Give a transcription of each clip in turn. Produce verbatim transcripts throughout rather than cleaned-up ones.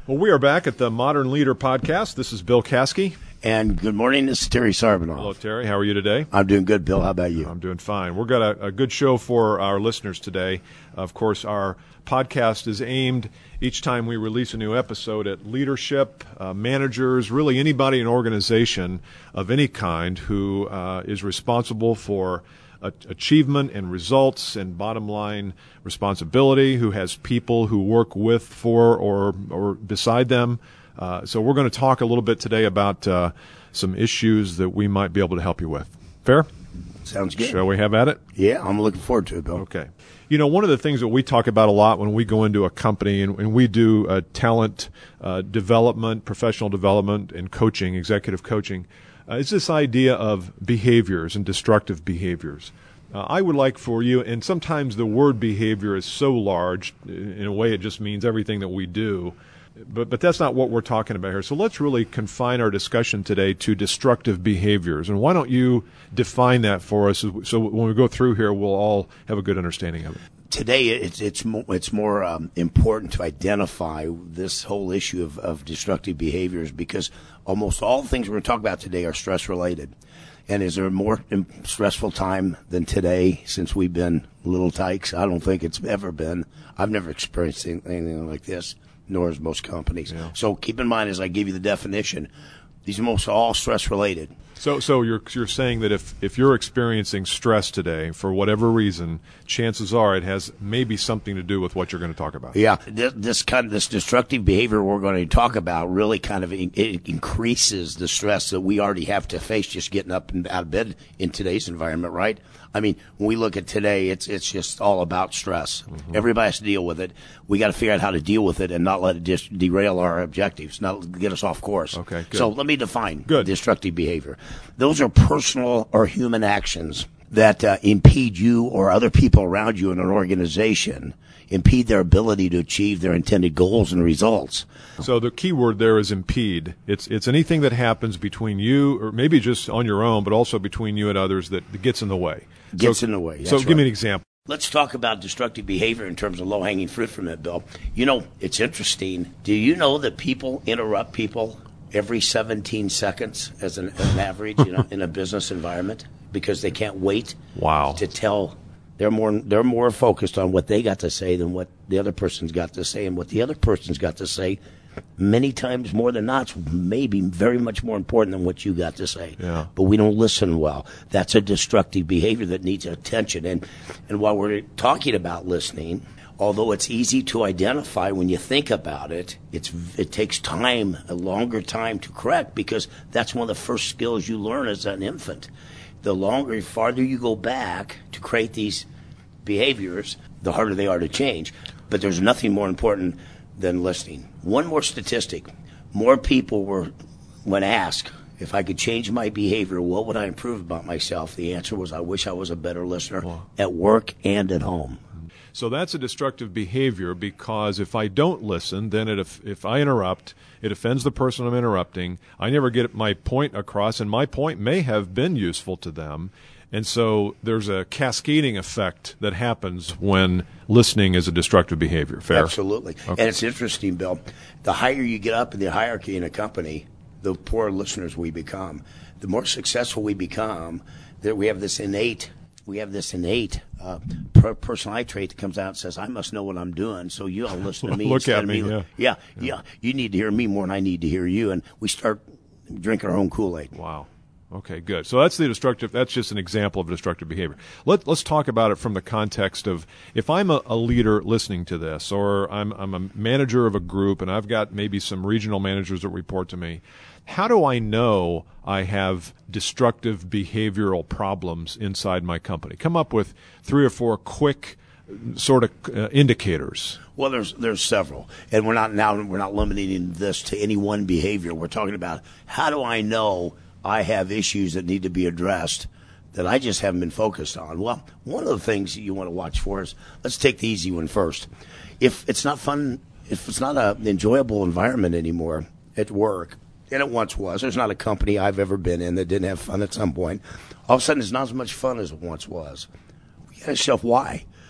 Well, we are back at the Modern Leader Podcast. This is Bill Caskey. And good morning, this is Terry Sarbanoff. Hello, Terry. How are you today? I'm doing good, Bill. How about you? I'm doing fine. We've got a, a good show for our listeners today. Of course, our podcast is aimed each time we release a new episode at leadership, uh, managers, really anybody in an organization of any kind who uh, is responsible for uh, achievement and results and bottom line responsibility, who has people who work with, for, or, or beside them. Uh, so we're going to talk a little bit today about uh, some issues that we might be able to help you with. Fair? Sounds good. Shall we have at it? Yeah, I'm looking forward to it, Bill. Okay. You know, one of the things that we talk about a lot when we go into a company and, and we do uh, talent uh, development, professional development, and coaching, executive coaching, uh, is this idea of behaviors and destructive behaviors. Uh, I would like for you, and sometimes the word behavior is so large, in a way it just means everything that we do. But but that's not what we're talking about here. So let's really confine our discussion today to destructive behaviors. And why don't you define that for us so when we go through here, we'll all have a good understanding of it. Today, it's it's more, it's more um, important to identify this whole issue of, of destructive behaviors because almost all the things we're going to talk about today are stress-related. And is there a more stressful time than today since we've been little tykes? I don't think it's ever been. I've never experienced anything like this, nor has most companies. Yeah. So keep in mind as I give you the definition, these are most all stress-related. So so you're you're saying that if, if you're experiencing stress today for whatever reason, chances are it has maybe something to do with what you're going to talk about. Yeah, this, this kind of this destructive behavior we're going to talk about really kind of in, it increases the stress that we already have to face just getting up and out of bed in today's environment, right? I mean, when we look at today, it's it's just all about stress. Mm-hmm. Everybody has to deal with it. We got to figure out how to deal with it and not let it just derail our objectives, not get us off course. Okay, good. So let me define good. destructive behavior. Those are personal or human actions that uh, impede you or other people around you in an organization, impede their ability to achieve their intended goals and results. So the key word there is impede. It's it's anything that happens between you, or maybe just on your own, but also between you and others that, that gets in the way. Gets so, in the way. That's so right. Give me an example. Let's talk about destructive behavior in terms of low-hanging fruit from it, Bill. You know, it's interesting. Do you know that people interrupt people every seventeen seconds as an, an average, you know, in a business environment because they can't wait wow. to tell. They're more they're more focused on what they got to say than what the other person's got to say, and what the other person's got to say many times more than not, maybe very much more important than what you got to say. Yeah. But we don't listen well. That's a destructive behavior that needs attention. And and while we're talking about listening, although it's easy to identify when you think about it, it's it takes time, a longer time to correct, because that's one of the first skills you learn as an infant. The longer, farther you go back to create these behaviors, the harder they are to change. But there's nothing more important than listening. One more statistic. More people were, when asked, if I could change my behavior, what would I improve about myself? The answer was, I wish I was a better listener wow. at work and at home. So that's a destructive behavior because if I don't listen, then it, if, if I interrupt, it offends the person I'm interrupting. I never get my point across, and my point may have been useful to them. And so there's a cascading effect that happens when listening is a destructive behavior. Fair? Absolutely. Okay. And it's interesting, Bill. The higher you get up in the hierarchy in a company, the poorer listeners we become. The more successful we become, that we have this innate We have this innate uh, per- personality trait that comes out and says, I must know what I'm doing, so you all listen to me. Look instead at of me, me. yeah. yeah. Yeah, yeah. You need to hear me more than I need to hear you, and we start drinking our own Kool-Aid. Wow. Okay, good. So that's the destructive, that's just an example of destructive behavior. Let, let's talk about it from the context of if I'm a, a leader listening to this, or I'm, I'm a manager of a group and I've got maybe some regional managers that report to me, how do I know I have destructive behavioral problems inside my company? Come up with three or four quick sort of uh, indicators. Well, there's there's several, and we're not now we're not limiting this to any one behavior. We're talking about how do I know I have issues that need to be addressed that I just haven't been focused on. Well, one of the things that you want to watch for is, let's take the easy one first. If it's not fun, if it's not an enjoyable environment anymore at work, and it once was, there's not a company I've ever been in that didn't have fun at some point. All of a sudden, it's not as much fun as it once was. You ask yourself, why?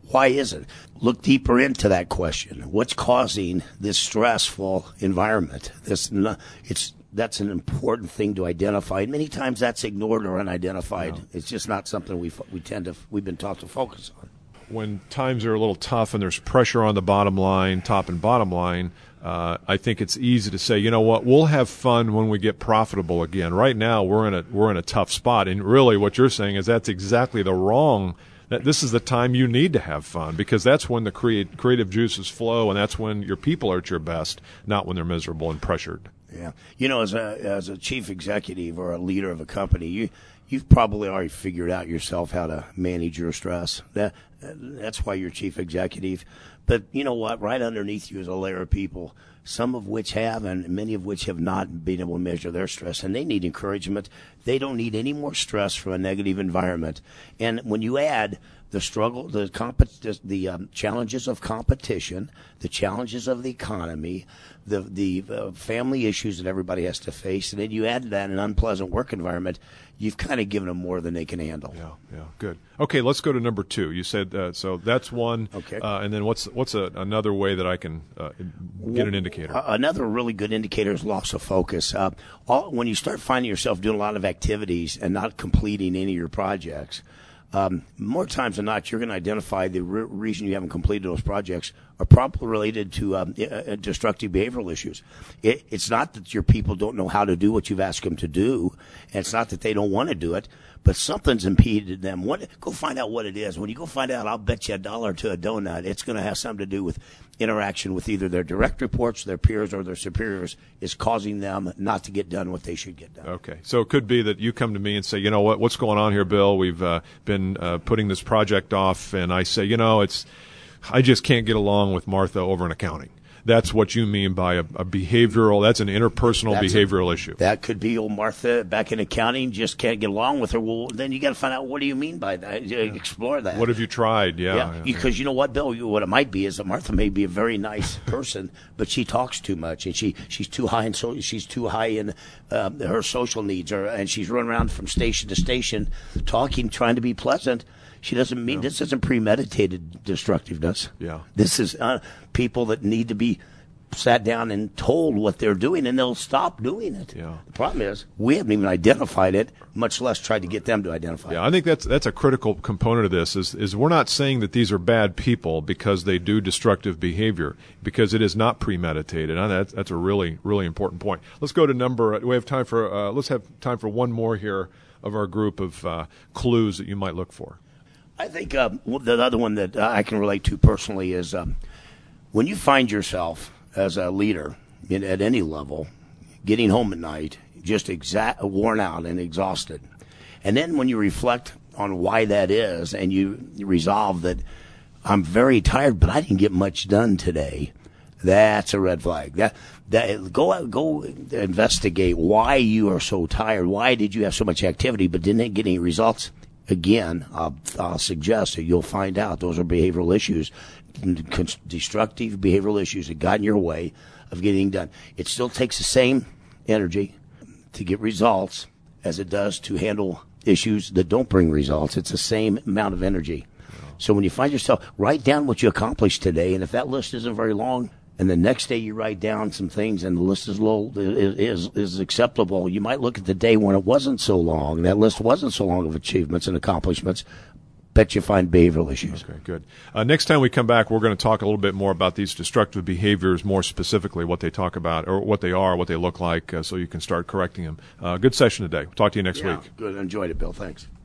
Why is it? Look deeper into that question. What's causing this stressful environment? This, it's that's an important thing to identify. And many times that's ignored or unidentified. Yeah. It's just not something we we tend to we've been taught to focus on. When times are a little tough and there's pressure on the bottom line, top and bottom line, uh, I think it's easy to say, you know what, we'll have fun when we get profitable again. Right now, we're in a we're in a tough spot, and really, what you're saying is that's exactly the wrong. That this is the time you need to have fun, because that's when the create, creative juices flow, and that's when your people are at your best, not when they're miserable and pressured. Yeah, you know, as a as a chief executive or a leader of a company, you. You've probably already figured out yourself how to manage your stress. That that's why you're chief executive. But you know what? Right underneath you is a layer of people, some of which have and many of which have not been able to measure their stress, and they need encouragement. They don't need any more stress from a negative environment. And when you add the struggle, the comp- the um, challenges of competition, the challenges of the economy, the the uh, family issues that everybody has to face, and then you add to that an unpleasant work environment, you've kind of given them more than they can handle. Yeah, yeah, good. Okay, let's go to number two. You said uh, so. That's one. Okay. Uh, and then what's what's a, another way that I can uh, get an indicator? Uh, another really good indicator is loss of focus. Uh, all, when you start finding yourself doing a lot of activities and not completing any of your projects, Um, more times than not, you're going to identify the re- reason you haven't completed those projects are probably related to um, uh, destructive behavioral issues. It, it's not that your people don't know how to do what you've asked them to do, and it's not that they don't want to do it, but something's impeded them. What, go find out what it is. When you go find out, I'll bet you a dollar to a donut, it's going to have something to do with interaction with either their direct reports, their peers, or their superiors is causing them not to get done what they should get done. Okay. So it could be that you come to me and say, you know what, what's going on here, Bill? We've uh, been uh, putting this project off, and I say, you know, it's I just can't get along with Martha over in accounting. That's what you mean by a, a behavioral, that's an interpersonal that's behavioral a, issue. That could be old Martha back in accounting, just can't get along with her. Well, then you got to find out, what do you mean by that? Yeah. Explore that. What have you tried? Yeah. yeah. Because yeah. you know what, Bill, what it might be is that Martha may be a very nice person, but she talks too much, and she, she's too high in so she's too high in um, her social needs, or, and she's running around from station to station talking, trying to be pleasant. She doesn't mean, yeah. this isn't premeditated destructiveness. Yeah. This is uh, people that need to be sat down and told what they're doing, and they'll stop doing it. Yeah. The problem is we haven't even identified it, much less tried to get them to identify yeah, it. I think that's that's a critical component of this is, is we're not saying that these are bad people because they do destructive behavior, because it is not premeditated. And that's, that's a really, really important point. Let's go to number, we have time for, uh, let's have time for one more here of our group of uh, clues that you might look for. I think uh, the other one that I can relate to personally is um, when you find yourself as a leader in, at any level, getting home at night, just exa- worn out and exhausted. And then when you reflect on why that is and you resolve that I'm very tired, but I didn't get much done today, that's a red flag. That, that, go go investigate why you are so tired. Why did you have so much activity but didn't get any results? Again, I'll, I'll suggest that you'll find out those are behavioral issues, destructive behavioral issues that got in your way of getting done. It still takes the same energy to get results as it does to handle issues that don't bring results. It's the same amount of energy. So when you find yourself, write down what you accomplished today, and if that list isn't very long, and the next day you write down some things and the list is low, is, is is acceptable, you might look at the day when it wasn't so long, that list wasn't so long of achievements and accomplishments. Bet you find behavioral issues. Okay, good. Uh, next time we come back, we're going to talk a little bit more about these destructive behaviors, more specifically what they talk about, or what they are, what they look like, uh, so you can start correcting them. Uh, good session today. We'll talk to you next yeah, week. Good. Enjoyed it, Bill. Thanks.